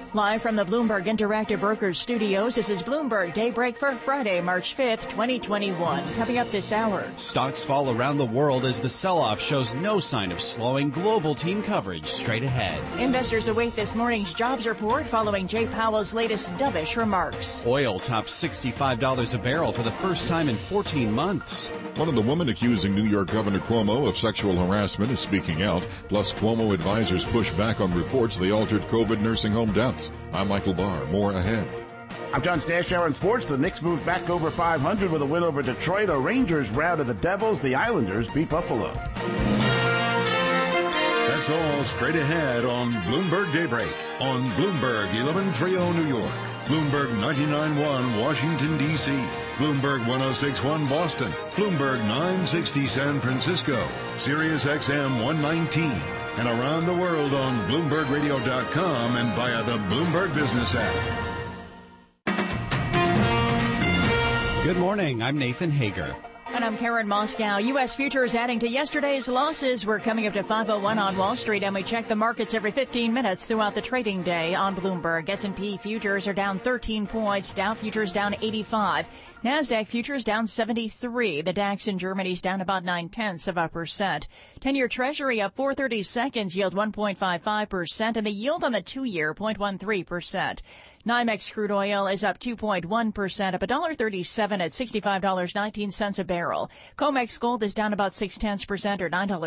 Live from the Bloomberg Interactive Brokers Studios, this is Bloomberg Daybreak for Friday, March 5th, 2021. Coming up this hour. Stocks fall around the world as the sell-off shows no sign of slowing. Global team coverage straight ahead. Investors await this morning's jobs report following Jay Powell's latest dovish remarks. Oil tops $65 a barrel for the first time in 14 months. One of the women accusing New York Governor Cuomo of sexual harassment is speaking out. Plus, Cuomo advisors push back on reports they altered COVID nursing home deaths. I'm Michael Barr. More ahead. I'm John Stashower in sports. The Knicks moved back over 500 with a win over Detroit. The Rangers routed the Devils. The Islanders beat Buffalo. That's all straight ahead on Bloomberg Daybreak on Bloomberg 1130 New York, Bloomberg 99.1 Washington, D.C., Bloomberg 106.1 Boston, Bloomberg 960 San Francisco, Sirius XM 119, and around the world on BloombergRadio.com and via the Bloomberg Business app. Good morning. I'm Nathan Hager. And I'm Karen Moscow. U.S. futures adding to yesterday's losses. We're coming up to 5:01 on Wall Street, and we check the markets every 15 minutes throughout the trading day on Bloomberg. S&P futures are down 13 points. Dow futures down 85. NASDAQ futures down 73. The DAX in Germany's down about 0.9%. 10-year Treasury up 4/32, yield 1.55%, and the yield on the 2-year 0.13%. NYMEX crude oil is up 2.1%, up $1.37 at $65.19 a barrel. COMEX gold is down about 0.6% or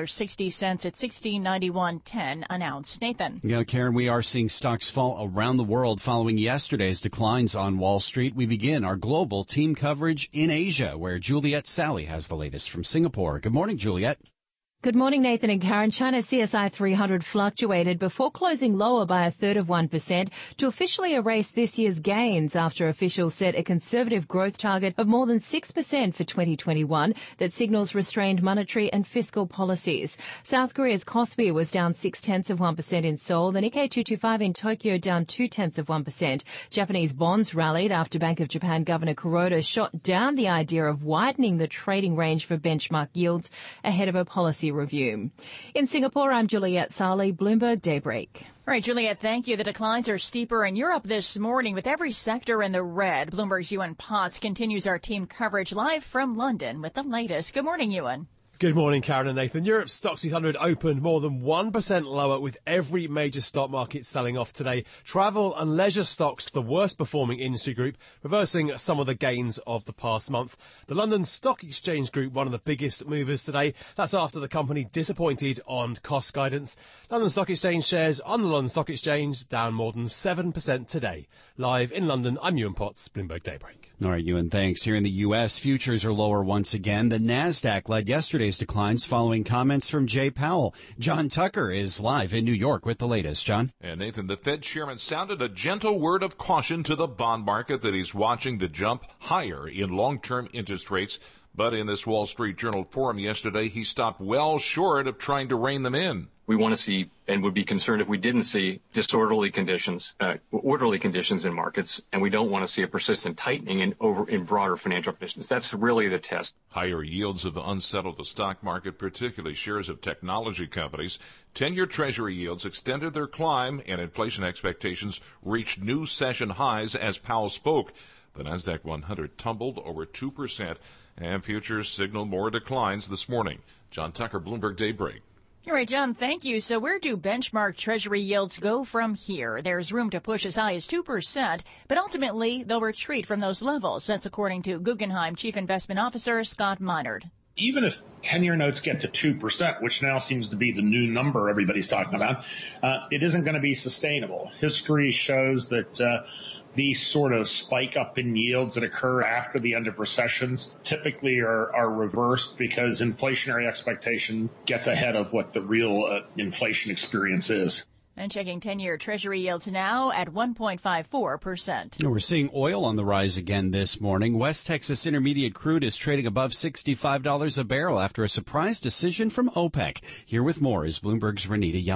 $9.60 at $16.91.10 an ounce. Nathan. Yeah, Karen, we are seeing stocks fall around the world following yesterday's declines on Wall Street. We begin our global team coverage in Asia, where Juliet Sally has the latest from Singapore. Good morning, Juliet. Good morning, Nathan and Karen. China's CSI 300 fluctuated before closing lower by 1/3% to officially erase this year's gains after officials set a conservative growth target of more than 6% for 2021 that signals restrained monetary and fiscal policies. South Korea's Kospi was down 0.6% in Seoul. The Nikkei 225 in Tokyo down 0.2%. Japanese bonds rallied after Bank of Japan Governor Kuroda shot down the idea of widening the trading range for benchmark yields ahead of a policy review. In Singapore, I'm Juliet Sally, Bloomberg Daybreak. All right, Juliet, thank you. The declines are steeper in Europe this morning with every sector in the red. Bloomberg's Ewan Potts continues our team coverage live from London with the latest. Good morning, Ewan. Good morning, Karen and Nathan. Europe's Stoxx 600 opened more than 1% lower, with every major stock market selling off today. Travel and leisure stocks, the worst performing industry group, reversing some of the gains of the past month. The London Stock Exchange Group, one of the biggest movers today. That's after the company disappointed on cost guidance. London Stock Exchange shares on the London Stock Exchange down more than 7% today. Live in London, I'm Ewan Potts, Bloomberg Daybreak. All right, Ewan, thanks. Here in the U.S., futures are lower once again. The NASDAQ led yesterday's declines following comments from Jay Powell. John Tucker is live in New York with the latest. John? And Nathan, the Fed chairman sounded a gentle word of caution to the bond market that he's watching the jump higher in long-term interest rates. But in this Wall Street Journal forum yesterday, he stopped well short of trying to rein them in. We want to see and would be concerned if we didn't see orderly conditions in markets, and we don't want to see a persistent tightening in broader financial conditions. That's really the test. Higher yields have unsettled the stock market, particularly shares of technology companies. 10-year Treasury yields extended their climb, and inflation expectations reached new session highs as Powell spoke. The NASDAQ 100 tumbled over 2%, and futures signal more declines this morning. John Tucker, Bloomberg Daybreak. All right, John, thank you. So where do benchmark Treasury yields go from here? There's room to push as high as 2%, but ultimately they'll retreat from those levels. That's according to Guggenheim Chief Investment Officer Scott Minerd. Even if 10-year notes get to 2%, which now seems to be the new number everybody's talking about, it isn't going to be sustainable. History shows that these sort of spike up in yields that occur after the end of recessions typically are reversed because inflationary expectation gets ahead of what the real inflation experience is. And checking 10-year Treasury yields now at 1.54%. We're seeing oil on the rise again this morning. West Texas Intermediate crude is trading above $65 a barrel after a surprise decision from OPEC. Here with more is Bloomberg's Renita Young.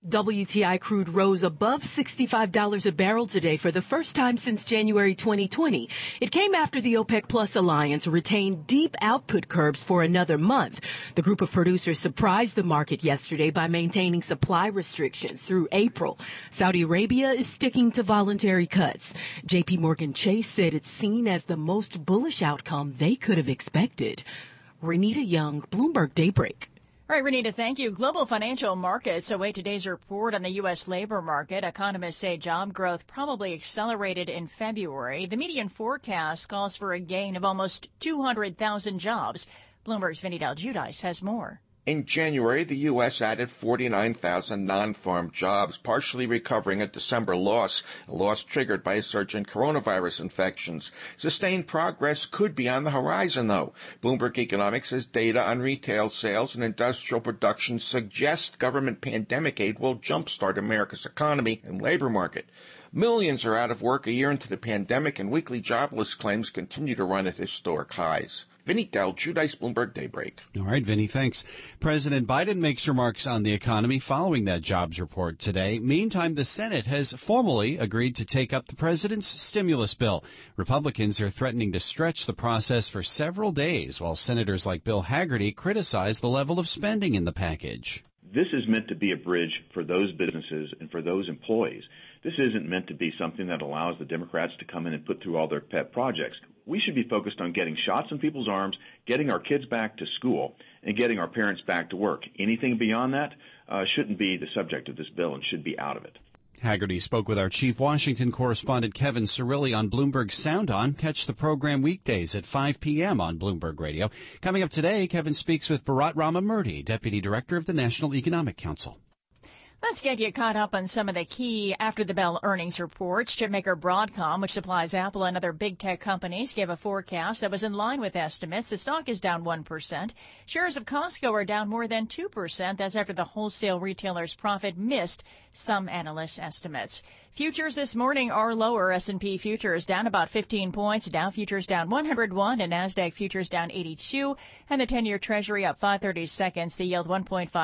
WTI crude rose above $65 a barrel today for the first time since January 2020. It came after the OPEC Plus alliance retained deep output curbs for another month. The group of producers surprised the market yesterday by maintaining supply restrictions through April. Saudi Arabia is sticking to voluntary cuts. JP Morgan Chase said it's seen as the most bullish outcome they could have expected. Renita Young, Bloomberg Daybreak. All right, Renita, thank you. Global financial markets await today's report on the U.S. labor market. Economists say job growth probably accelerated in February. The median forecast calls for a gain of almost 200,000 jobs. Bloomberg's Vinny Del Giudice has more. In January, the U.S. added 49,000 non-farm jobs, partially recovering a December loss, a loss triggered by a surge in coronavirus infections. Sustained progress could be on the horizon, though. Bloomberg Economics says data on retail sales and industrial production suggest government pandemic aid will jumpstart America's economy and labor market. Millions are out of work a year into the pandemic, and weekly jobless claims continue to run at historic highs. Vinny Del Giudice, Bloomberg Daybreak. All right, Vinny, thanks. President Biden makes remarks on the economy following that jobs report today. Meantime, the Senate has formally agreed to take up the president's stimulus bill. Republicans are threatening to stretch the process for several days, while senators like Bill Hagerty criticize the level of spending in the package. This is meant to be a bridge for those businesses and for those employees. This isn't meant to be something that allows the Democrats to come in and put through all their pet projects. We should be focused on getting shots in people's arms, getting our kids back to school, and getting our parents back to work. Anything beyond that shouldn't be the subject of this bill and should be out of it. Hagerty spoke with our chief Washington correspondent Kevin Cirilli on Bloomberg Sound On. Catch the program weekdays at 5 p.m. on Bloomberg Radio. Coming up today, Kevin speaks with Bharat Ramamurthy, Deputy Director of the National Economic Council. Let's get you caught up on some of the key after-the-bell earnings reports. Chipmaker Broadcom, which supplies Apple and other big tech companies, gave a forecast that was in line with estimates. The stock is down 1%. Shares of Costco are down more than 2%. That's after the wholesale retailer's profit missed some analysts' estimates. Futures this morning are lower. S&P futures down about 15 points. Dow futures down 101 and NASDAQ futures down 82. And the 10-year Treasury up 5/32, the yield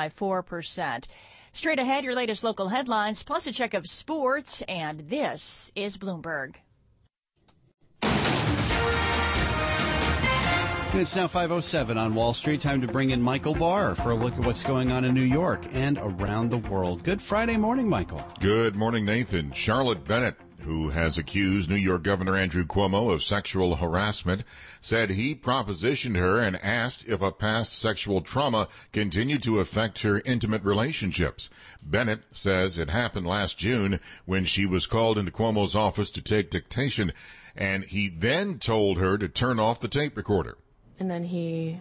1.54%. Straight ahead, your latest local headlines, plus a check of sports, and this is Bloomberg. It's now 5:07 on Wall Street. Time to bring in Michael Barr for a look at what's going on in New York and around the world. Good Friday morning, Michael. Good morning, Nathan. Charlotte Bennett, who has accused New York Governor Andrew Cuomo of sexual harassment, said he propositioned her and asked if a past sexual trauma continued to affect her intimate relationships. Bennett says it happened last June when she was called into Cuomo's office to take dictation, and he then told her to turn off the tape recorder. And then he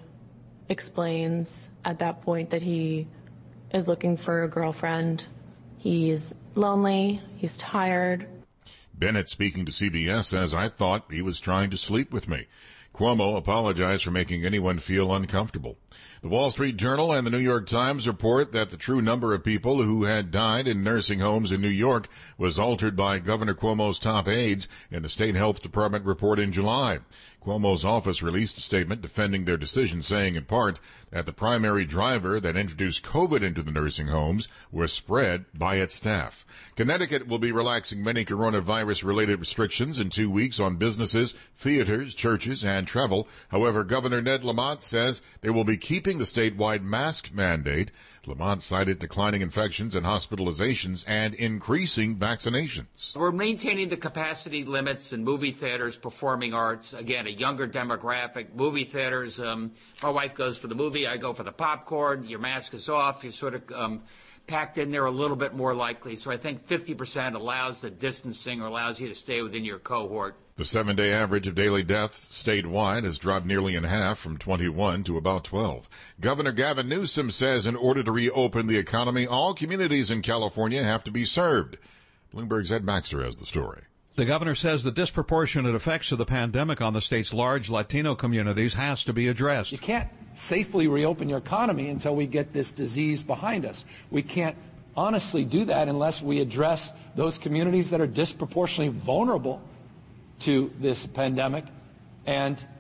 explains at that point that he is looking for a girlfriend. He's lonely. He's tired. Bennett, speaking to CBS, says, "I thought he was trying to sleep with me." Cuomo apologized for making anyone feel uncomfortable. The Wall Street Journal and the New York Times report that the true number of people who had died in nursing homes in New York was altered by Governor Cuomo's top aides in the state health department report in July. Cuomo's office released a statement defending their decision, saying in part that the primary driver that introduced COVID into the nursing homes was spread by its staff. Connecticut will be relaxing many coronavirus-related restrictions in 2 weeks on businesses, theaters, churches, and travel. However, Governor Ned Lamont says they will be keeping the statewide mask mandate. Lamont cited declining infections and hospitalizations and increasing vaccinations. We're maintaining the capacity limits in movie theaters, performing arts. Again, a younger demographic. Movie theaters, my wife goes for the movie, I go for the popcorn. Your mask is off. You're sort of packed in there a little bit more likely. So I think 50% allows the distancing or allows you to stay within your cohort. The 7-day average of daily deaths statewide has dropped nearly in half from 21 to about 12. Governor Gavin Newsom says in order to reopen the economy, all communities in California have to be served. Bloomberg's Ed Baxter has the story. The governor says the disproportionate effects of the pandemic on the state's large Latino communities has to be addressed. You can't safely reopen your economy until we get this disease behind us. We can't honestly do that unless we address those communities that are disproportionately vulnerable to this pandemic. And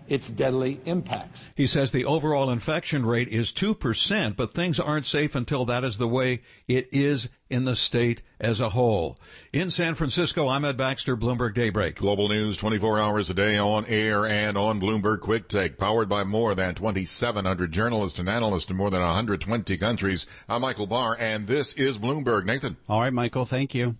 its deadly impacts. He says the overall infection rate is 2%, but things aren't safe until that is the way it is in the state as a whole. In San Francisco, I'm Ed Baxter, Bloomberg Daybreak. Global news 24 hours a day on air and on Bloomberg Quick Take, powered by more than 2,700 journalists and analysts in more than 120 countries. I'm Michael Barr, and this is Bloomberg. Nathan. All right, Michael, thank you.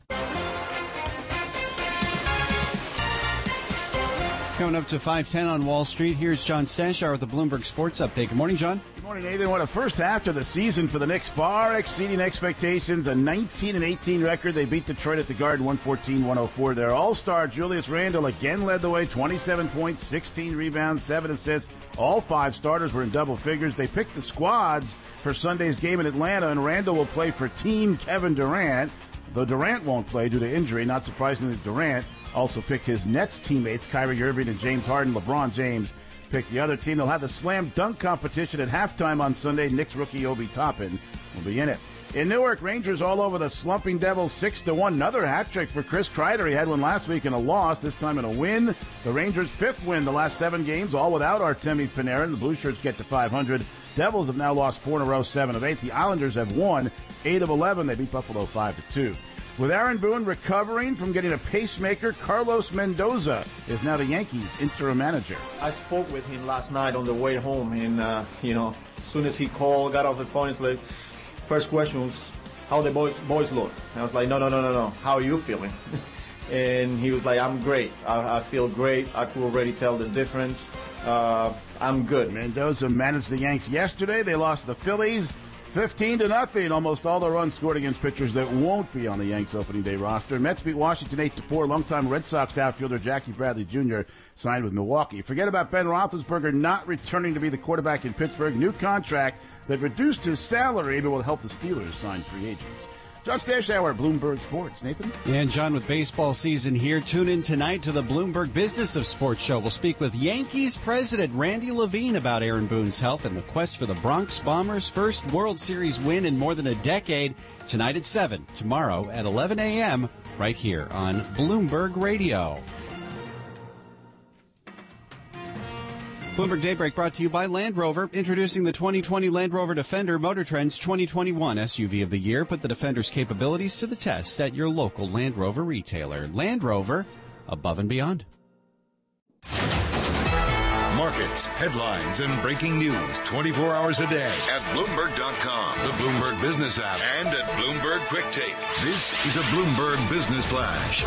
Coming up to 5:10 on Wall Street, here's John Stashauer with the Bloomberg Sports Update. Good morning, John. Good morning, Nathan. What a first half to the season for the Knicks, far exceeding expectations. A 19-18 record. They beat Detroit at the Garden 114-104. Their all-star Julius Randle again led the way, 27 points, 16 rebounds, 7 assists. All 5 starters were in double figures. They picked the squads for Sunday's game in Atlanta, and Randle will play for Team Kevin Durant, though Durant won't play due to injury. Not surprisingly, Durant also picked his Nets teammates, Kyrie Irving and James Harden. LeBron James picked the other team. They'll have the slam dunk competition at halftime on Sunday. Knicks rookie Obi Toppin will be in it. In Newark, Rangers all over the slumping Devils 6-1. Another hat trick for Chris Kreider. He had one last week in a loss, this time in a win. The Rangers' 5th win the last 7 games, all without Artemi Panarin. The Blue Shirts get to 500. Devils have now lost 4 in a row, 7 of 8. The Islanders have won 8 of 11. They beat Buffalo 5-2. With Aaron Boone recovering from getting a pacemaker, Carlos Mendoza is now the Yankees' interim manager. I spoke with him last night on the way home, and, as soon as he called, got off the phone, it's like, first question was, how the boys look? And I was like, no. How are you feeling? And he was like, I'm great. I feel great. I could already tell the difference. I'm good. Mendoza managed the Yanks yesterday. They lost to the Phillies 15-0. Almost all the runs scored against pitchers that won't be on the Yanks opening day roster. Mets beat Washington 8-4. Longtime Red Sox outfielder Jackie Bradley Jr. signed with Milwaukee. Forget about Ben Roethlisberger not returning to be the quarterback in Pittsburgh. New contract that reduced his salary but will help the Steelers sign free agents. John Stashauer, Bloomberg Sports. Nathan? And John, with baseball season here, tune in tonight to the Bloomberg Business of Sports show. We'll speak with Yankees president Randy Levine about Aaron Boone's health and the quest for the Bronx Bombers' first World Series win in more than a decade. Tonight at 7, tomorrow at 11 a.m., right here on Bloomberg Radio. Bloomberg Daybreak brought to you by Land Rover. Introducing the 2020 Land Rover Defender, Motor Trend's 2021 SUV of the year. Put the Defender's capabilities to the test at your local Land Rover retailer. Land Rover, above and beyond. Markets, headlines, and breaking news 24 hours a day at Bloomberg.com, the Bloomberg Business app, and at Bloomberg Quick Take. This is a Bloomberg Business Flash.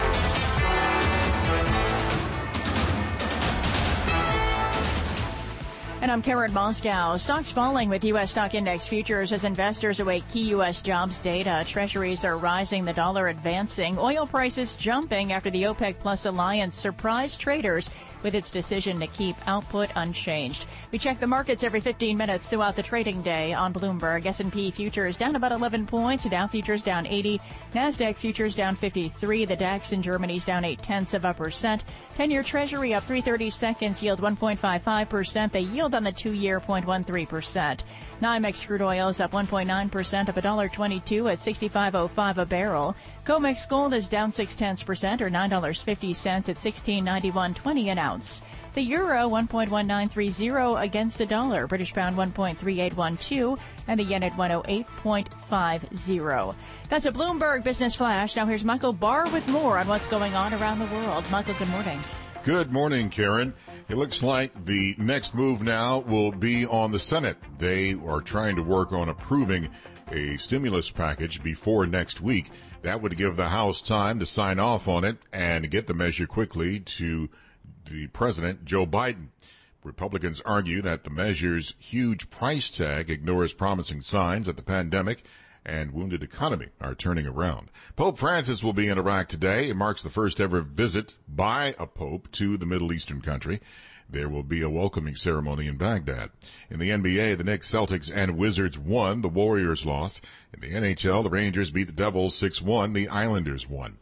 And I'm Karen Moscow. Stocks falling with U.S. stock index futures as investors await key U.S. jobs data. Treasuries are rising, the dollar advancing. Oil prices jumping after the OPEC Plus alliance surprised traders with its decision to keep output unchanged. We check the markets every 15 minutes throughout the trading day on Bloomberg. S&P futures down about 11 points. Dow futures down 80. NASDAQ futures down 53. The DAX in Germany's down 0.8%. 10-year Treasury up 3/32, yield 1.55%. The yield on the 2-year 0.13%. NYMEX crude oil is up 1.9%, up $1.22 at $65.05 a barrel. COMEX gold is down 0.6% or $9.50 at $16.9120 an ounce. The euro 1.1930 against the dollar. British pound 1.3812 and the yen at 108.50. That's a Bloomberg Business Flash. Now here's Michael Barr with more on what's going on around the world. Michael, good morning. Good morning, Karen. It looks like the next move now will be on the Senate. They are trying to work on approving a stimulus package before next week. That would give the House time to sign off on it and get the measure quickly to the President, Joe Biden. Republicans argue that the measure's huge price tag ignores promising signs that the pandemic and wounded economy are turning around. Pope Francis will be in Iraq today. It marks the first ever visit by a pope to the Middle Eastern country. There will be a welcoming ceremony in Baghdad. In the NBA, the Knicks, Celtics, and Wizards won. The Warriors lost. In the NHL, the Rangers beat the Devils 6-1. The Islanders won.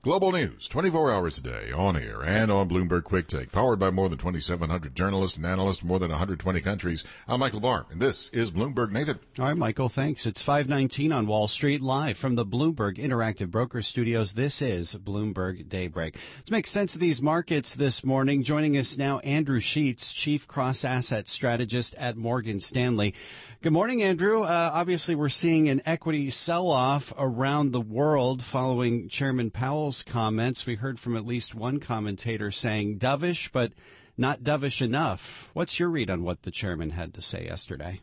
Global news, 24 hours a day, on air and on Bloomberg Quick Take, powered by more than 2,700 journalists and analysts, more than 120 countries. I'm Michael Barr, and this is Bloomberg Nathan. All right, Michael, thanks. It's 5:19 on Wall Street, live from the Bloomberg Interactive Broker Studios. This is Bloomberg Daybreak. Let's make sense of these markets this morning. Joining us now, Andrew Sheets, Chief Cross-Asset Strategist at Morgan Stanley. Good morning, Andrew. Obviously, we're seeing an equity sell-off around the world following Chairman Powell's comments. We heard from at least one commentator saying dovish, but not dovish enough. What's your read on what the chairman had to say yesterday?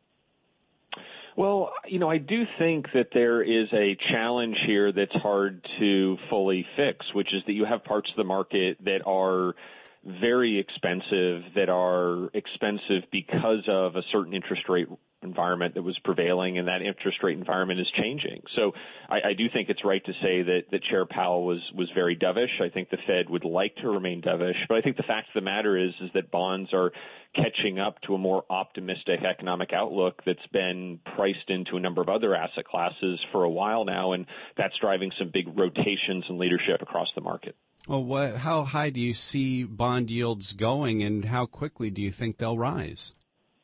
Well, I do think that there is a challenge here that's hard to fully fix, which is that you have parts of the market that are very expensive, that are expensive because of a certain interest rate environment that was prevailing, and that interest rate environment is changing. So I do think it's right to say that Chair Powell was very dovish. I think the Fed would like to remain dovish, but I think the fact of the matter is that bonds are catching up to a more optimistic economic outlook that's been priced into a number of other asset classes for a while now, and that's driving some big rotations in leadership across the market. Well, how high do you see bond yields going, and how quickly do you think they'll rise?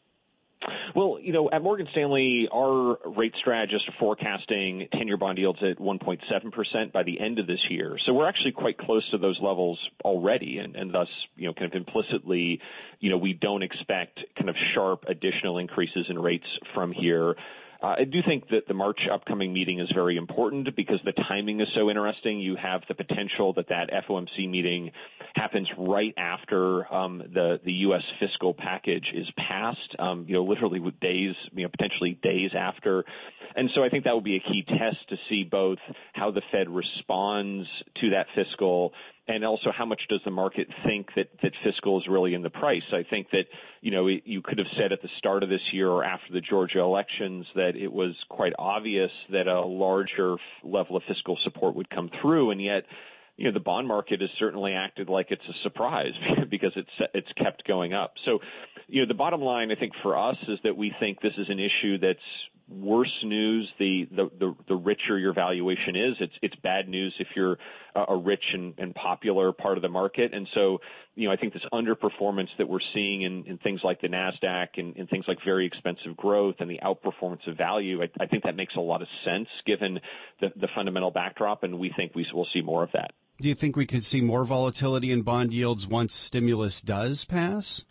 Well, at Morgan Stanley, our rate strategists are forecasting 10-year bond yields at 1.7% by the end of this year. So we're actually quite close to those levels already, and thus, kind of implicitly, we don't expect kind of sharp additional increases in rates from here. I do think that the March upcoming meeting is very important because the timing is so interesting. You have the potential that FOMC meeting happens right after the U.S. fiscal package is passed, literally with days, potentially days after. And so I think that will be a key test to see both how the Fed responds to that fiscal and also how much does the market think that fiscal is really in the price. I think that, you could have said at the start of this year or after the Georgia elections that it was quite obvious that a larger level of fiscal support would come through, and yet the bond market has certainly acted like it's a surprise because it's kept going up. So, the bottom line, I think, for us is that we think this is an issue that's worse news the richer your valuation is. It's bad news if you're a rich and popular part of the market. And so, I think this underperformance that we're seeing in things like the NASDAQ and things like very expensive growth and the outperformance of value, I think that makes a lot of sense given the fundamental backdrop, and we think we will see more of that. Do you think we could see more volatility in bond yields once stimulus does pass?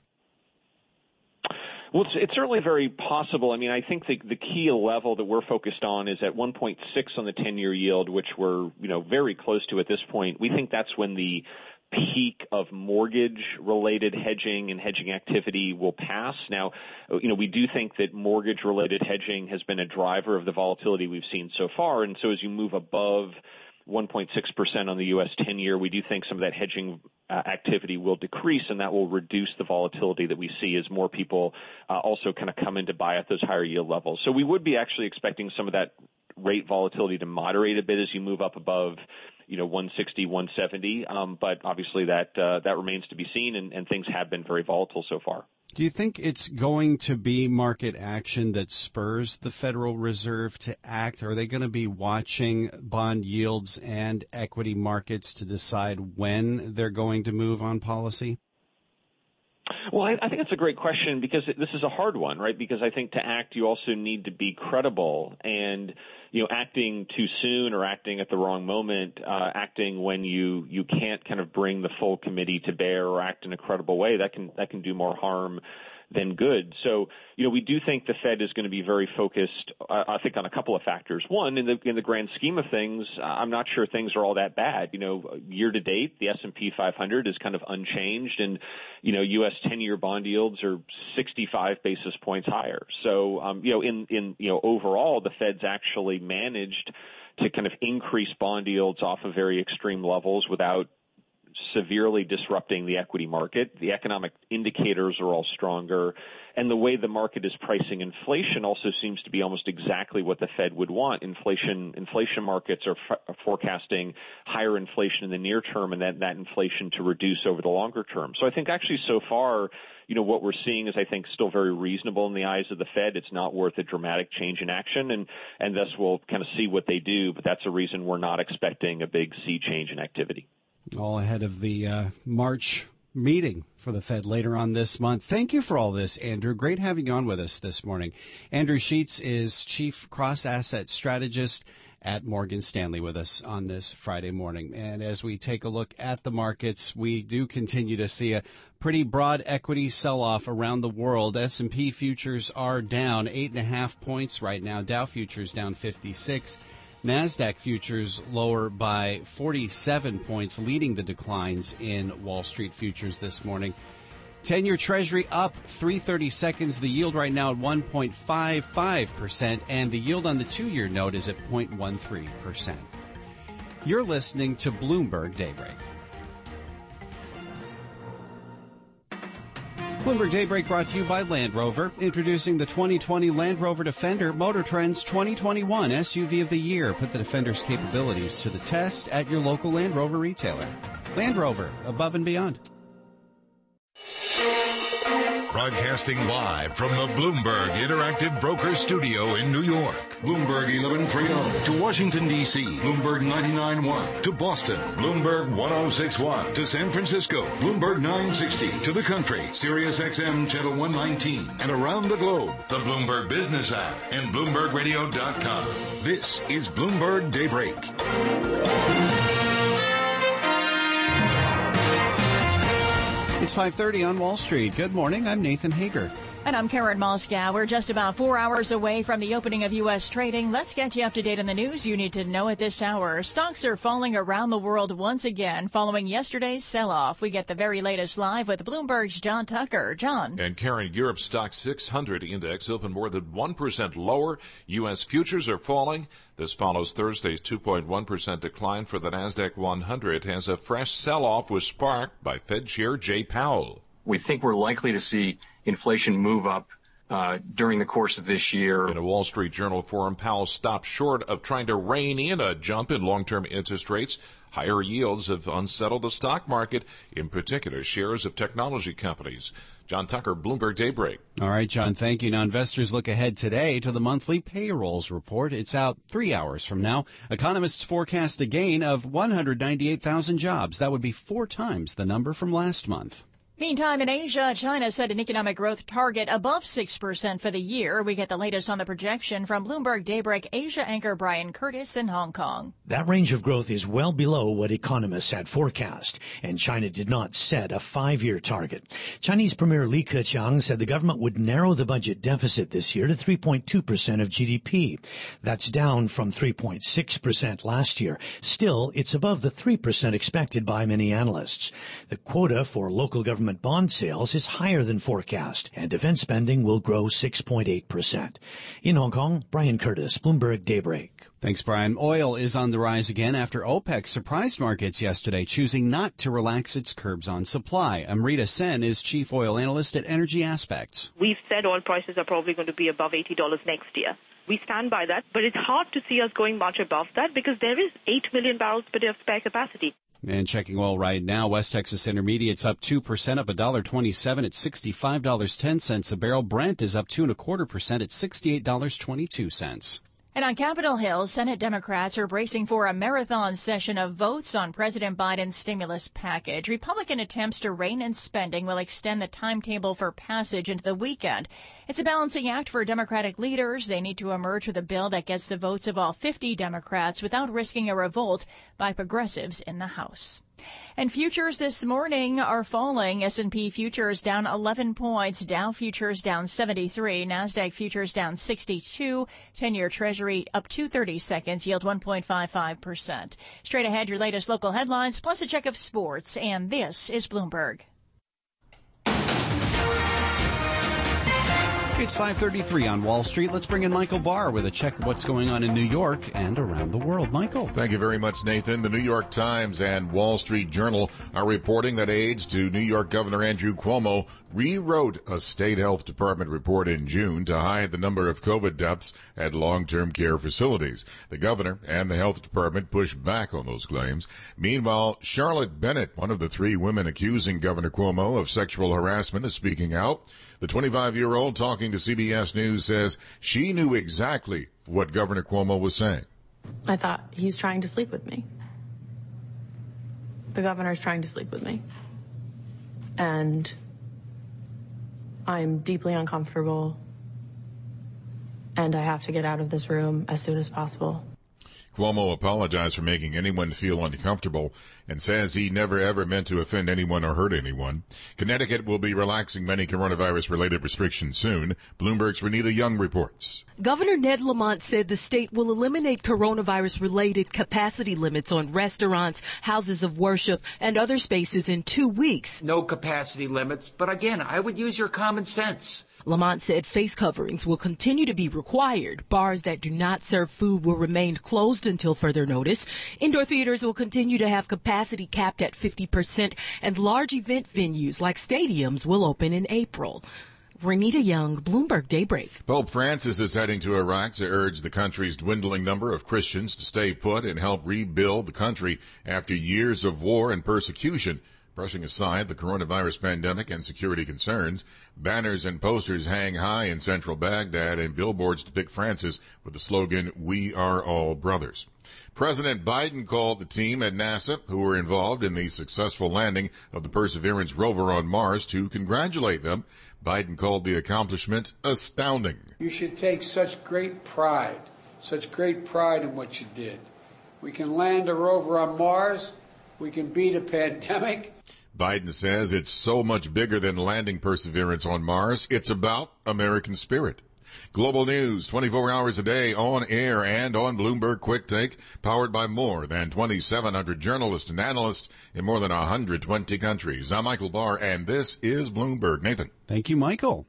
Well, it's certainly very possible. I mean, I think the key level that we're focused on is at 1.6 on the 10-year yield, which we're, very close to at this point. We think that's when the peak of mortgage-related hedging and hedging activity will pass. Now, we do think that mortgage-related hedging has been a driver of the volatility we've seen so far. And so as you move above 1.6% on the U.S. 10-year, we do think some of that hedging activity will decrease, and that will reduce the volatility that we see as more people also kind of come in to buy at those higher yield levels. So we would be actually expecting some of that rate volatility to moderate a bit as you move up above 160, 170. But obviously that remains to be seen, and things have been very volatile so far. Do you think it's going to be market action that spurs the Federal Reserve to act? Are they going to be watching bond yields and equity markets to decide when they're going to move on policy? Well, I think it's a great question because this is a hard one, right? Because I think to act, you also need to be credible, and acting too soon or acting at the wrong moment, acting when you can't kind of bring the full committee to bear or act in a credible way, that can do more harm than good. So, we do think the Fed is going to be very focused, I think, on a couple of factors. One, in the grand scheme of things, I'm not sure things are all that bad. Year to date, the S&P 500 is kind of unchanged, and, U.S. 10-year bond yields are 65 basis points higher. So, overall, the Fed's actually managed to kind of increase bond yields off of very extreme levels without severely disrupting the equity market. The economic indicators are all stronger. And the way the market is pricing inflation also seems to be almost exactly what the Fed would want. Inflation markets are forecasting higher inflation in the near term and that inflation to reduce over the longer term. So I think actually so far, what we're seeing is, I think, still very reasonable in the eyes of the Fed. It's not worth a dramatic change in action, and thus we'll kind of see what they do. But that's a reason we're not expecting a big sea change in activity. All ahead of the March meeting for the Fed later on this month. Thank you for all this, Andrew. Great having you on with us this morning. Andrew Sheets is Chief Cross-Asset Strategist at Morgan Stanley with us on this Friday morning. And as we take a look at the markets, we do continue to see a pretty broad equity sell-off around the world. S&P futures are down 8.5 points right now. Dow futures down 56. NASDAQ futures lower by 47 points, leading the declines in Wall Street futures this morning. 10-year Treasury up 3/32. The yield right now at 1.55%, and the yield on the 2-year note is at 0.13%. You're listening to Bloomberg Daybreak. Bloomberg Daybreak brought to you by Land Rover. Introducing the 2020 Land Rover Defender, Motor Trend's 2021 SUV of the Year. Put the Defender's capabilities to the test at your local Land Rover retailer. Land Rover, above and beyond. Broadcasting live from the Bloomberg Interactive Broker Studio in New York. Bloomberg 1130 to Washington, D.C. Bloomberg 99.1 to Boston. Bloomberg 106.1 to San Francisco. Bloomberg 960 to the country. Sirius XM Channel 119. And around the globe, the Bloomberg Business app and BloombergRadio.com. This is Bloomberg Daybreak. It's 5:30 on Wall Street. Good morning. I'm Nathan Hager. And I'm Karen Moskow. We're just about 4 hours away from the opening of U.S. trading. Let's get you up to date on the news you need to know at this hour. Stocks are falling around the world once again following yesterday's sell-off. We get the very latest live with Bloomberg's John Tucker. John. And Karen, Europe's stock 600 index opened more than 1% lower. U.S. futures are falling. This follows Thursday's 2.1% decline for the NASDAQ 100 as a fresh sell-off was sparked by Fed Chair Jay Powell. We think we're likely to see inflation move up during the course of this year. In a Wall Street Journal forum, Powell stopped short of trying to rein in a jump in long-term interest rates. Higher yields have unsettled the stock market, in particular shares of technology companies. John Tucker, Bloomberg Daybreak. All right, John, thank you. Now, investors look ahead today to the monthly payrolls report. It's out 3 hours from now. Economists forecast a gain of 198,000 jobs. That would be 4 times the number from last month. Meantime, in Asia, China set an economic growth target above 6% for the year. We get the latest on the projection from Bloomberg Daybreak Asia anchor Brian Curtis in Hong Kong. That range of growth is well below what economists had forecast, and China did not set a 5-year target. Chinese Premier Li Keqiang said the government would narrow the budget deficit this year to 3.2% of GDP. That's down from 3.6% last year. Still, it's above the 3% expected by many analysts. The quota for local government bond sales is higher than forecast, and defense spending will grow 6.8%. In Hong Kong, Brian Curtis, Bloomberg Daybreak. Thanks, Brian. Oil is on the rise again after OPEC surprised markets yesterday, choosing not to relax its curbs on supply. Amrita Sen is chief oil analyst at Energy Aspects. We've said oil prices are probably going to be above $80 next year. We stand by that, but it's hard to see us going much above that because there is 8 million barrels per day of spare capacity. And checking oil right now, West Texas Intermediate's up 2%, up $1.27 at $65.10 a barrel. Brent is up 2.25% at $68.22. And on Capitol Hill, Senate Democrats are bracing for a marathon session of votes on President Biden's stimulus package. Republican attempts to rein in spending will extend the timetable for passage into the weekend. It's a balancing act for Democratic leaders. They need to emerge with a bill that gets the votes of all 50 Democrats without risking a revolt by progressives in the House. And futures this morning are falling. S&P futures down 11 points. Dow futures down 73. NASDAQ futures down 62. 10-year Treasury up 2/32, yield 1.55%. Straight ahead, your latest local headlines, plus a check of sports. And this is Bloomberg. It's 5:33 on Wall Street. Let's bring in Michael Barr with a check of what's going on in New York and around the world. Michael. Thank you very much, Nathan. The New York Times and Wall Street Journal are reporting that aides to New York Governor Andrew Cuomo rewrote a state health department report in June to hide the number of COVID deaths at long-term care facilities. The governor and the health department pushed back on those claims. Meanwhile, Charlotte Bennett, one of the 3 women accusing Governor Cuomo of sexual harassment, is speaking out. The 25-year-old talking to CBS News says she knew exactly what Governor Cuomo was saying. I thought, he's trying to sleep with me. The governor's trying to sleep with me. And I'm deeply uncomfortable. And I have to get out of this room as soon as possible. Cuomo apologized for making anyone feel uncomfortable and says he never ever meant to offend anyone or hurt anyone. Connecticut will be relaxing many coronavirus-related restrictions soon. Bloomberg's Renita Young reports. Governor Ned Lamont said the state will eliminate coronavirus-related capacity limits on restaurants, houses of worship, and other spaces in 2 weeks. No capacity limits, but again, I would use your common sense. Lamont said face coverings will continue to be required. Bars that do not serve food will remain closed until further notice. Indoor theaters will continue to have capacity capped at 50%, and large event venues like stadiums will open in April. Renita Young, Bloomberg Daybreak. Pope Francis is heading to Iraq to urge the country's dwindling number of Christians to stay put and help rebuild the country after years of war and persecution. Brushing aside the coronavirus pandemic and security concerns, banners and posters hang high in central Baghdad and billboards depict Francis with the slogan, "We are all brothers." President Biden called the team at NASA who were involved in the successful landing of the Perseverance rover on Mars to congratulate them. Biden called the accomplishment astounding. You should take such great pride in what you did. We can land a rover on Mars. We can beat a pandemic. Biden says it's so much bigger than landing Perseverance on Mars. It's about American spirit. Global news 24 hours a day on air and on Bloomberg Quick Take, powered by more than 2,700 journalists and analysts in more than 120 countries. I'm Michael Barr, and this is Bloomberg. Nathan. Thank you, Michael.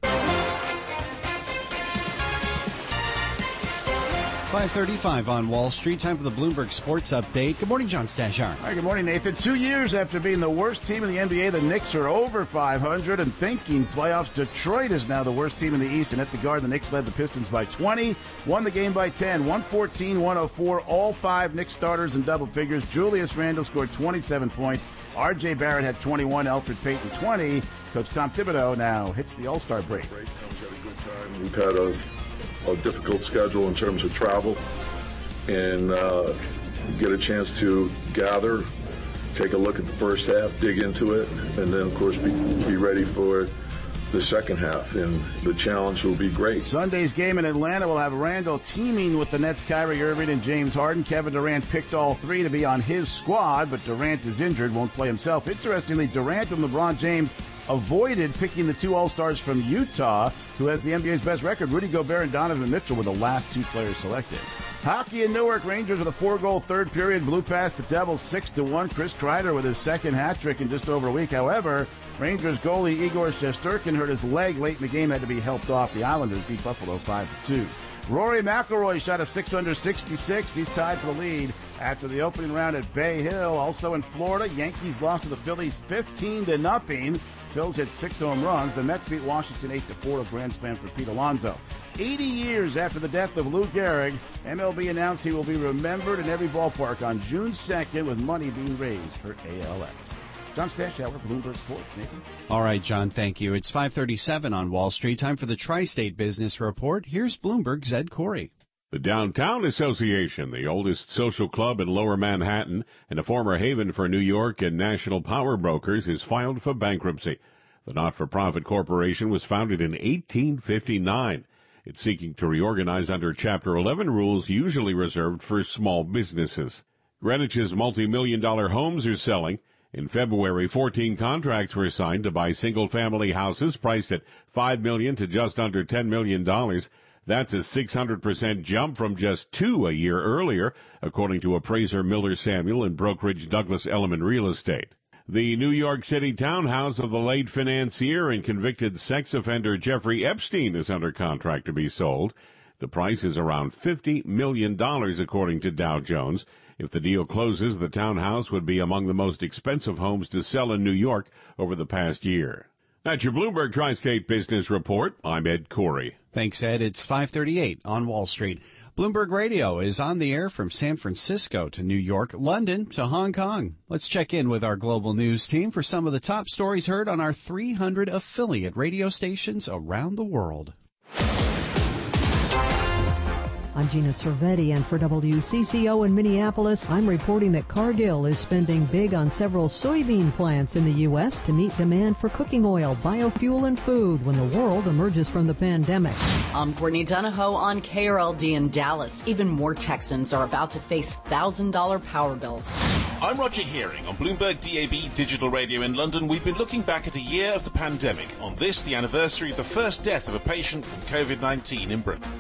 5:35 on Wall Street. Time for the Bloomberg Sports Update. Good morning, John Stashar. Hi, good morning, Nathan. 2 years after being the worst team in the NBA, the Knicks are over 500 and thinking playoffs. Detroit is now the worst team in the East, and at the Garden, the Knicks led the Pistons by 20, won the game by 10, 114-104. All 5 Knicks starters in double figures. Julius Randle scored 27 points. R.J. Barrett had 21, Elfrid Payton 20. Coach Tom Thibodeau now hits the All-Star break. Right now, we've had a good time. We've had a difficult schedule in terms of travel, and get a chance to gather, take a look at the first half, dig into it, and then, of course, be ready for the second half, and the challenge will be great. Sunday's game in Atlanta will have Randle teaming with the Nets' Kyrie Irving and James Harden. Kevin Durant picked all 3 to be on his squad, but Durant is injured, won't play himself. Interestingly, Durant and LeBron James avoided picking the 2 All-Stars from Utah, who has the NBA's best record. Rudy Gobert and Donovan Mitchell were the last 2 players selected. Hockey in Newark, Rangers with a 4-goal third period blew past the Devils 6-1. Chris Kreider with his second hat trick in just over a week. However, Rangers goalie Igor Shesterkin hurt his leg late in the game, had to be helped off. The Islanders beat Buffalo 5-2. Rory McIlroy shot a 6-under-66. He's tied for the lead after the opening round at Bay Hill. Also in Florida, Yankees lost to the Phillies 15-0. Phils hit 6 home runs. The Mets beat Washington 8-4, a grand slam for Pete Alonso. 80 years after the death of Lou Gehrig, MLB announced he will be remembered in every ballpark on June 2nd with money being raised for ALS. John Stashauer, Bloomberg Sports. Nathan? All right, John, thank you. It's 5:37 on Wall Street. Time for the Tri-State Business Report. Here's Bloomberg's Ed Corey. The Downtown Association, the oldest social club in Lower Manhattan and a former haven for New York and national power brokers, is filed for bankruptcy. The not-for-profit corporation was founded in 1859. It's seeking to reorganize under Chapter 11 rules usually reserved for small businesses. Greenwich's multi-million-dollar homes are selling. In February, 14 contracts were signed to buy single-family houses priced at $5 million to just under $10 million. That's a 600% jump from just 2 a year earlier, according to appraiser Miller Samuel and brokerage Douglas Elliman Real Estate. The New York City townhouse of the late financier and convicted sex offender Jeffrey Epstein is under contract to be sold. The price is around $50 million, according to Dow Jones. If the deal closes, the townhouse would be among the most expensive homes to sell in New York over the past year. That's your Bloomberg Tri-State Business Report. I'm Ed Corey. Thanks, Ed. It's 5:38 on Wall Street. Bloomberg Radio is on the air from San Francisco to New York, London to Hong Kong. Let's check in with our global news team for some of the top stories heard on our 300 affiliate radio stations around the world. I'm Gina Cervetti, and for WCCO in Minneapolis, I'm reporting that Cargill is spending big on several soybean plants in the U.S. to meet demand for cooking oil, biofuel, and food when the world emerges from the pandemic. I'm Courtney Donahoe on KRLD in Dallas. Even more Texans are about to face $1,000 power bills. I'm Roger Hearing on Bloomberg DAB Digital Radio in London. We've been looking back at a year of the pandemic. On this, the anniversary of the first death of a patient from COVID-19 in Britain.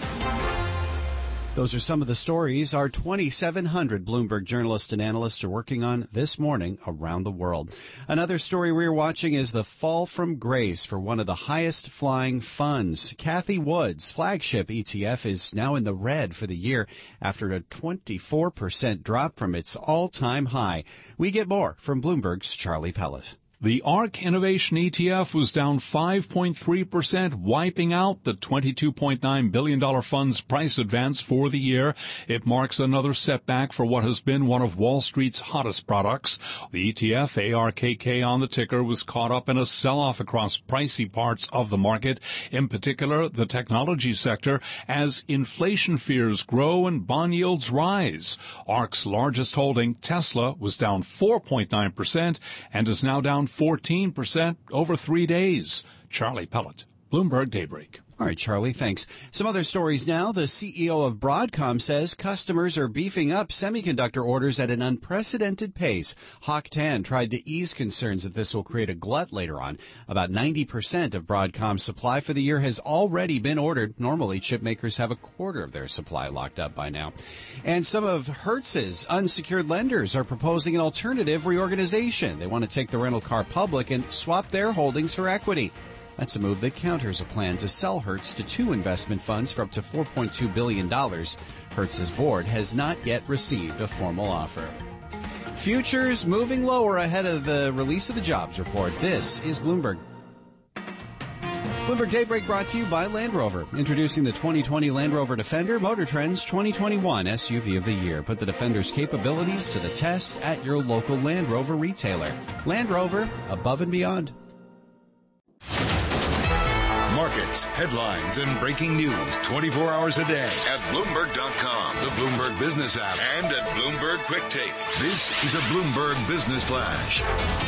Those are some of the stories our 2,700 Bloomberg journalists and analysts are working on this morning around the world. Another story we're watching is the fall from grace for one of the highest flying funds. Cathie Wood's flagship ETF is now in the red for the year after a 24% drop from its all-time high. We get more from Bloomberg's Charlie Pellet. The ARK Innovation ETF was down 5.3%, wiping out the $22.9 billion fund's price advance for the year. It marks another setback for what has been one of Wall Street's hottest products. The ETF, ARKK on the ticker, was caught up in a sell-off across pricey parts of the market, in particular the technology sector, as inflation fears grow and bond yields rise. ARK's largest holding, Tesla, was down 4.9% and is now down 14% over 3 days. Charlie Pellet, Bloomberg Daybreak. All right, Charlie, thanks. Some other stories now. The CEO of Broadcom says customers are beefing up semiconductor orders at an unprecedented pace. Hock Tan tried to ease concerns that this will create a glut later on. About 90% of Broadcom's supply for the year has already been ordered. Normally, chip makers have a quarter of their supply locked up by now. And some of Hertz's unsecured lenders are proposing an alternative reorganization. They want to take the rental car public and swap their holdings for equity. That's a move that counters a plan to sell Hertz to two investment funds for up to $4.2 billion. Hertz's board has not yet received a formal offer. Futures moving lower ahead of the release of the jobs report. This is Bloomberg. Bloomberg Daybreak brought to you by Land Rover. Introducing the 2020 Land Rover Defender, Motor Trend's 2021 SUV of the year. Put the Defender's capabilities to the test at your local Land Rover retailer. Land Rover, above and beyond. Markets, headlines, and breaking news 24 hours a day at Bloomberg.com, the Bloomberg Business app, and at Bloomberg Quick Take. This is a Bloomberg Business Flash.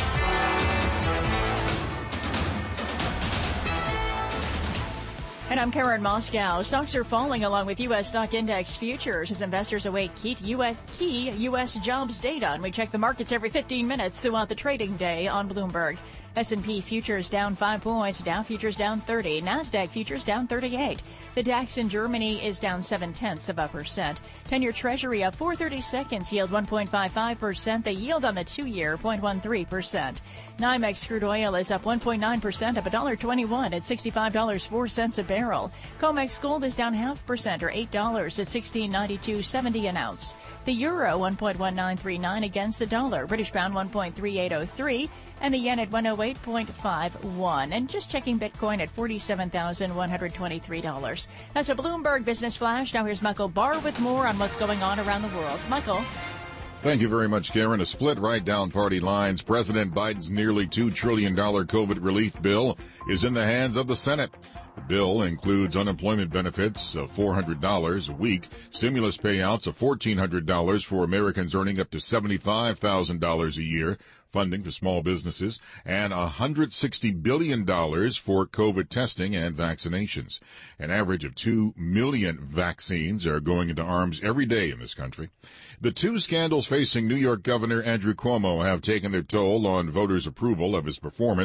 And I'm Karen Moscow. Stocks are falling along with U.S. stock index futures as investors await key U.S. jobs data. And we check the markets every 15 minutes throughout the trading day on Bloomberg. S&P futures down 5 points, Dow futures down 30, NASDAQ futures down 38. The DAX in Germany is down 0.7%. 10-year Treasury up 4/32, yield 1.55%. The yield on the 2-year 0.13%. NYMEX crude oil is up 1.9%, up $1.21 at $65.04 a barrel. COMEX gold is down 0.5% or $8 at $16.9270 an ounce. The euro 1.1939 against the dollar. British pound 1.3803 and the yen at 108.51. And just checking Bitcoin at $47,123. That's a Bloomberg Business Flash. Now here's Michael Barr with more on what's going on around the world. Michael. Thank you very much, Karen. A split right down party lines. President Biden's nearly $2 trillion COVID relief bill is in the hands of the Senate. The bill includes unemployment benefits of $400 a week, stimulus payouts of $1,400 for Americans earning up to $75,000 a year, funding for small businesses, and $160 billion for COVID testing and vaccinations. An average of 2 million vaccines are going into arms every day in this country. The two scandals facing New York Governor Andrew Cuomo have taken their toll on voters' approval of his performance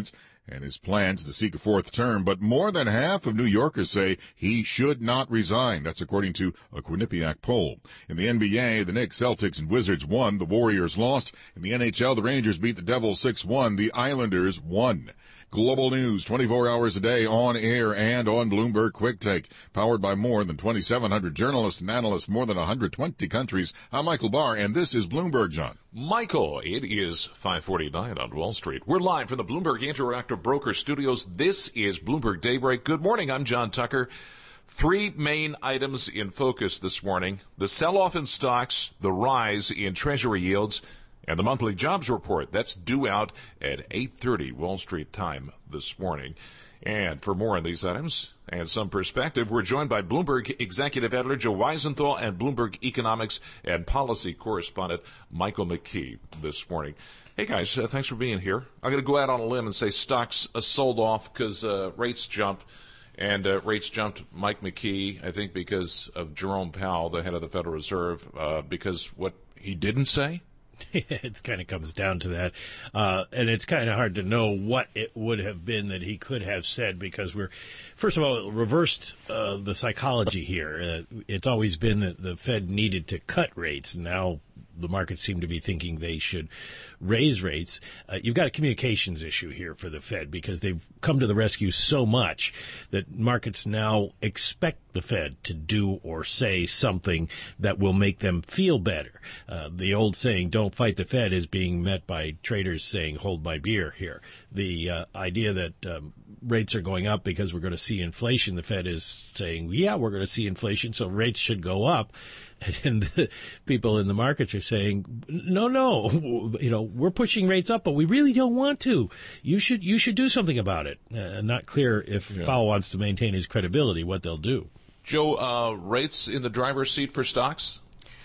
and his plans to seek a fourth term, but more than half of New Yorkers say he should not resign. That's according to a Quinnipiac poll. In the NBA, the Knicks, Celtics, and Wizards won. The Warriors lost. In the NHL, the Rangers beat the Devils 6-1. The Islanders won. Global news 24 hours a day on air and on Bloomberg Quick Take. Powered by more than 2,700 journalists and analysts, more than 120 countries. I'm Michael Barr, and this is Bloomberg, John. Michael, it is 5:49 on Wall Street. We're live from the Bloomberg Interactive Broker Studios. This is Bloomberg Daybreak. Good morning. I'm John Tucker. Three main items in focus this morning: the sell-off in stocks, the rise in Treasury yields, and the monthly jobs report. That's due out at 8:30 Wall Street time this morning. And for more on these items and some perspective, we're joined by Bloomberg Executive Editor Joe Weisenthal and Bloomberg Economics and Policy Correspondent Michael McKee this morning. Hey guys, thanks for being here. I'm going to go out on a limb and say stocks sold off because rates jumped. And rates jumped, Mike McKee, I think because of Jerome Powell, the head of the Federal Reserve, because what he didn't say? It kind of comes down to that. And it's kind of hard to know what it would have been that he could have said, because we're, first of all, reversed the psychology here. It's always been that the Fed needed to cut rates. Now the markets seem to be thinking they should raise rates. You've got a communications issue here for the Fed, because they've come to the rescue so much that markets now expect the Fed to do or say something that will make them feel better. The old saying, don't fight the Fed, is being met by traders saying, hold my beer here. The idea that rates are going up because we're going to see inflation, the Fed is saying, yeah, we're going to see inflation, so rates should go up. And the people in the markets are saying, no, we're pushing rates up, but we really don't want to. You should do something about it. Not clear if Powell wants to maintain his credibility, what they'll do. Joe, rates in the driver's seat for stocks?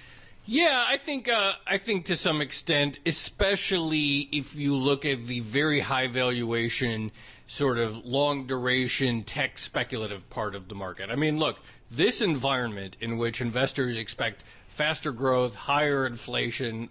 Yeah, I think to some extent, especially if you look at the very high valuation, sort of long duration tech speculative part of the market. I mean, look, this environment in which investors expect faster growth, higher inflation,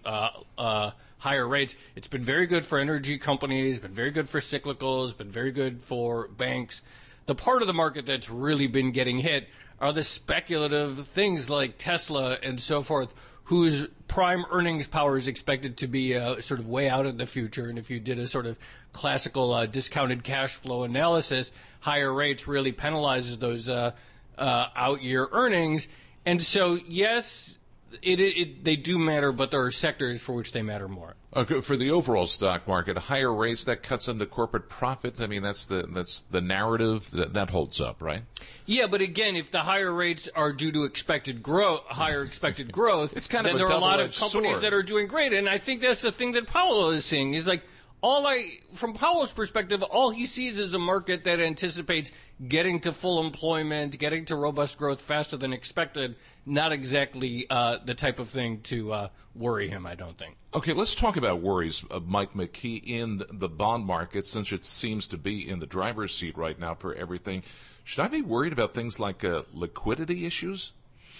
higher rates, it's been very good for energy companies, been very good for cyclicals, been very good for banks. The part of the market that's really been getting hit are the speculative things like Tesla and so forth, whose prime earnings power is expected to be sort of way out in the future. And if you did a sort of classical discounted cash flow analysis, higher rates really penalizes those out-year earnings. And so, yes, they do matter, but there are sectors for which they matter more. Okay, for the overall stock market, higher rates, that cuts into corporate profit. I mean, that's the narrative that holds up, right? Yeah, but again, if the higher rates are due to higher expected growth, it's kind of then there are a lot of companies that are doing great. And I think that's the thing that Powell is seeing, is like, from Powell's perspective, all he sees is a market that anticipates getting to full employment, getting to robust growth faster than expected. Not exactly the type of thing to worry him, I don't think. Okay, let's talk about worries of Mike McKee in the bond market, since it seems to be in the driver's seat right now for everything. Should I be worried about things like liquidity issues?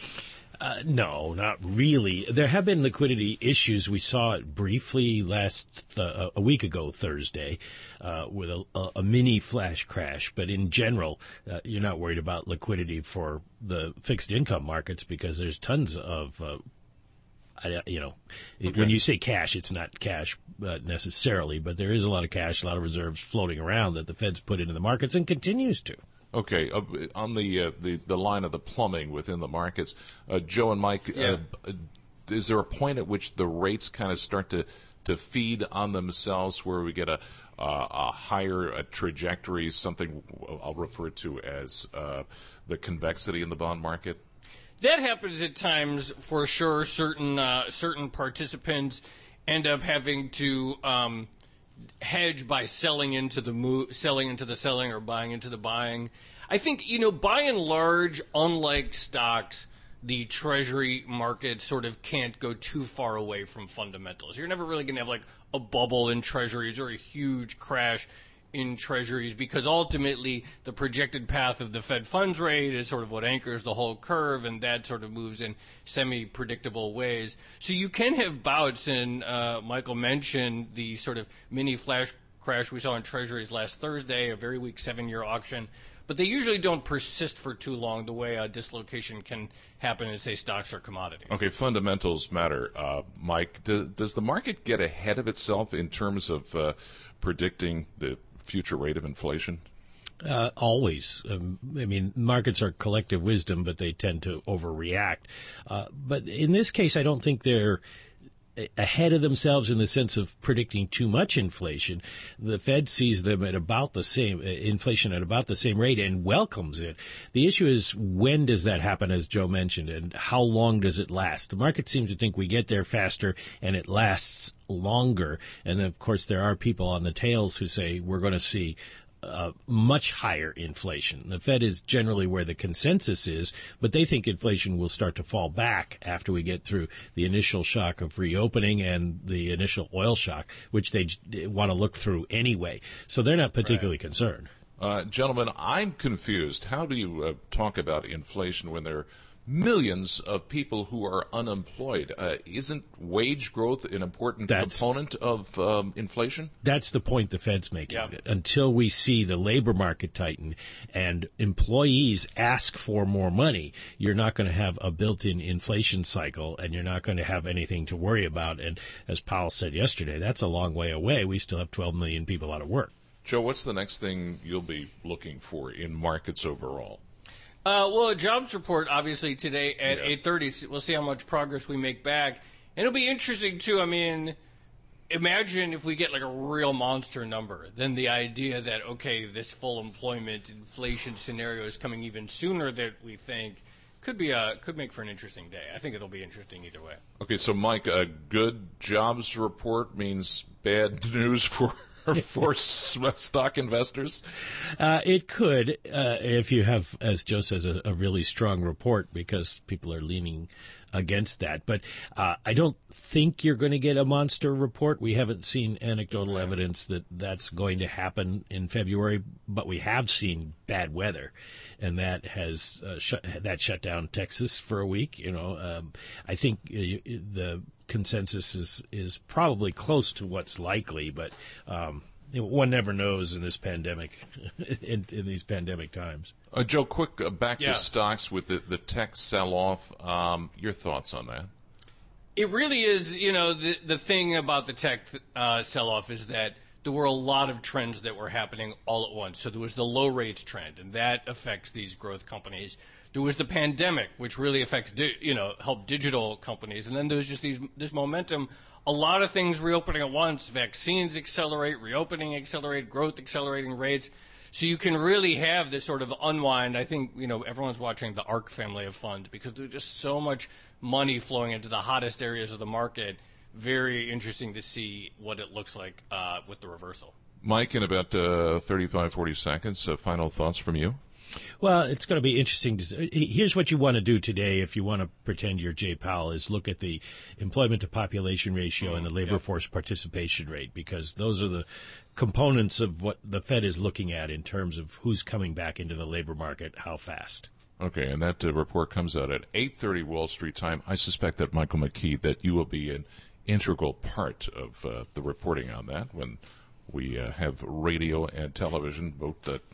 No, not really. There have been liquidity issues. We saw it briefly a week ago Thursday with a mini flash crash. But in general, you're not worried about liquidity for the fixed income markets, because there's tons of, when you say cash, it's not cash necessarily, but there is a lot of cash, a lot of reserves floating around that the Fed's put into the markets and continues to. Okay, on the line of the plumbing within the markets, Joe and Mike, is there a point at which the rates kind of start to feed on themselves, where we get a higher trajectory, something I'll refer to as the convexity in the bond market? That happens at times for sure. Certain participants end up having to hedge by selling into the selling or buying into the buying. I think, by and large, unlike stocks, the Treasury market sort of can't go too far away from fundamentals. You're never really going to have like a bubble in Treasuries or a huge crash in Treasuries, because ultimately the projected path of the Fed funds rate is sort of what anchors the whole curve, and that sort of moves in semi-predictable ways. So you can have bouts, and Michael mentioned the sort of mini flash crash we saw in treasuries last Thursday, a very weak 7-year auction. But they usually don't persist for too long the way a dislocation can happen in, say, stocks or commodities. Okay, fundamentals matter. Mike, does the market get ahead of itself in terms of predicting the future rate of inflation? Always. I mean, markets are collective wisdom, but they tend to overreact. But in this case, I don't think they're ahead of themselves in the sense of predicting too much inflation. The Fed sees them at about the same inflation at about the same rate and welcomes it. The issue is, when does that happen, as Joe mentioned, and how long does it last? The market seems to think we get there faster and it lasts longer. And of course, there are people on the tails who say we're going to see much higher inflation. The Fed is generally where the consensus is, but they think inflation will start to fall back after we get through the initial shock of reopening and the initial oil shock, which they want to look through anyway. So they're not particularly concerned. Gentlemen, I'm confused. How do you talk about inflation when there are millions of people who are unemployed? Isn't wage growth an important component of inflation? That's the point the Fed's making. Yeah. Until we see the labor market tighten and employees ask for more money, you're not going to have a built-in inflation cycle, and you're not going to have anything to worry about. And as Powell said yesterday, that's a long way away. We still have 12 million people out of work. Joe, what's the next thing you'll be looking for in markets overall? Well, a jobs report, obviously, today at 8:30. We'll see how much progress we make back. And it'll be interesting, too. I mean, imagine if we get like a real monster number. Then the idea that, okay, this full employment inflation scenario is coming even sooner than we think could make for an interesting day. I think it'll be interesting either way. Okay, so, Mike, a good jobs report means bad news for stock investors? It could, if you have, as Joe says, a really strong report, because people are leaning against that. But I don't think you're going to get a monster report. We haven't seen anecdotal evidence that that's going to happen in February, but we have seen bad weather, and that has shut down Texas for a week. I think the consensus is probably close to what's likely, but one never knows in this pandemic, in these pandemic times. Joe, quick back to stocks with the tech sell-off. Your thoughts on that? It really is, the thing about the tech sell-off is that there were a lot of trends that were happening all at once. So there was the low rates trend, and that affects these growth companies. There was the pandemic, which really affects, help digital companies. And then there was just this momentum, a lot of things reopening at once. Vaccines accelerate, reopening accelerate, growth accelerating rates. So you can really have this sort of unwind. I think, everyone's watching the ARK family of funds because there's just so much money flowing into the hottest areas of the market. Very interesting to see what it looks like with the reversal. Mike, in about 35, 40 seconds, final thoughts from you? Well, it's going to be interesting. Here's what you want to do today if you want to pretend you're Jay Powell, is look at the employment to population ratio and the labor force participation rate, because those are the components of what the Fed is looking at in terms of who's coming back into the labor market, how fast. Okay, and that report comes out at 8:30 Wall Street time. I suspect that, Michael McKee, that you will be an integral part of the reporting on that when we have radio and television both that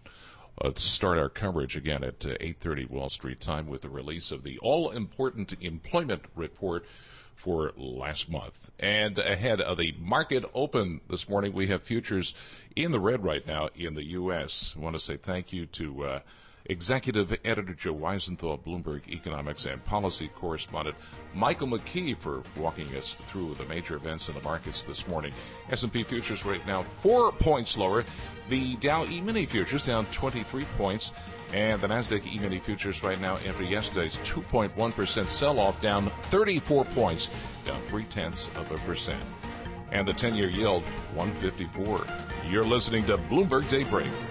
start our coverage again at 8:30 Wall Street time with the release of the all-important employment report for last month. And ahead of the market open this morning, we have futures in the red right now in the U.S. I want to say thank you to Executive Editor Joe Weisenthal, Bloomberg Economics and Policy Correspondent Michael McKee for walking us through the major events in the markets this morning. S&P futures right now 4 points lower. The Dow E-mini futures down 23 points. And the NASDAQ E-mini futures right now after yesterday's 2.1% sell-off down 34 points, down 0.3%. And the 10-year yield 154. You're listening to Bloomberg Daybreak.